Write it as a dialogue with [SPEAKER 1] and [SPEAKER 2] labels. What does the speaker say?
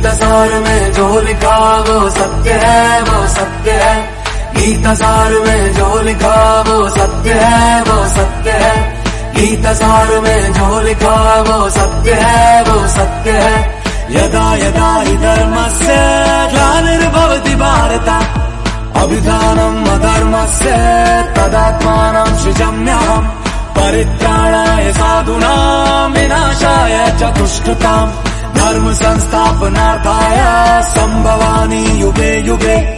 [SPEAKER 1] गीतसार में जो लिखा वो सत्य है, वो सत्य है। गीतसार में जो लिखा वो सत्य है, वो सत्य है। गीतसार में जो लिखा वो सत्य है, वो सत्य है। यदा यदा हि धर्मस्य ग्लानिर्भवति भारत अभिधानम् अधर्मस्य तदात्मानं सृजाम्यहम् परित्राणाय साधूनां विनाशाय च दुष्कृताम् धर्म संस्थापनार्थाय संभवामि युगे युगे।